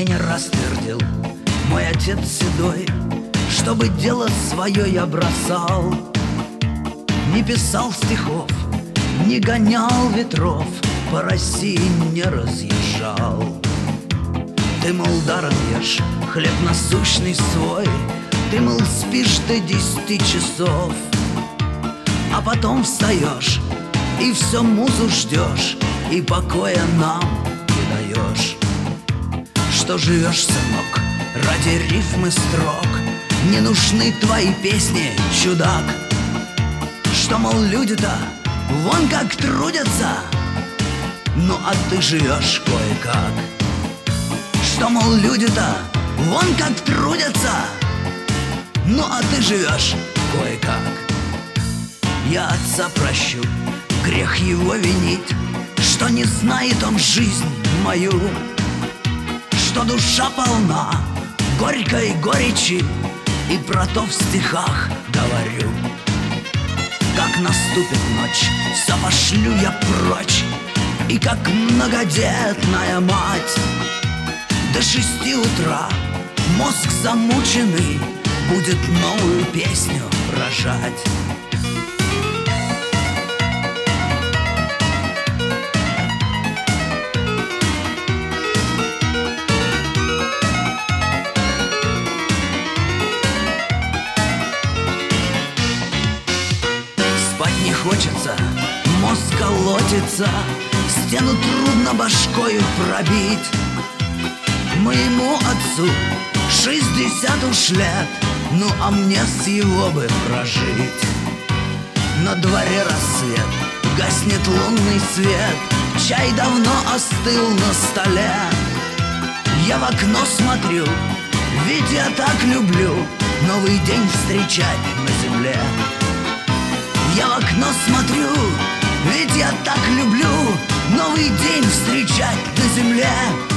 не раз твердил мой отец седой, чтобы дело свое я бросал. Не писал стихов, не гонял ветров, по России не разъезжал. Ты, мол, даром ешь хлеб насущный свой, ты, мол, спишь до 10 часов, а потом встаешь и все музу ждешь, и покоя нам не даешь. Что живешь, сынок, ради рифмы строк, не нужны твои песни, чудак. Что, мол, люди-то вон как трудятся, ну а ты живешь кое-как. Что, мол, люди-то вон как трудятся, ну а ты живешь кое-как. Я отца прощу, грех его винить, что не знает он жизнь мою, что душа полна горькой горечи, и про то в стихах говорю. Как наступит ночь, все пошлю я прочь, и как многодетная мать до 6 утра мозг замученный будет новую песню рожать. Спать не хочется, мозг колотится, стену трудно башкою пробить. Моему отцу 60 уж лет, ну а мне с его бы прожить. На дворе рассвет, гаснет лунный свет, чай давно остыл на столе. Я в окно смотрю, ведь я так люблю новый день встречать на земле. Я в окно смотрю, ведь я так люблю новый день встречать на земле.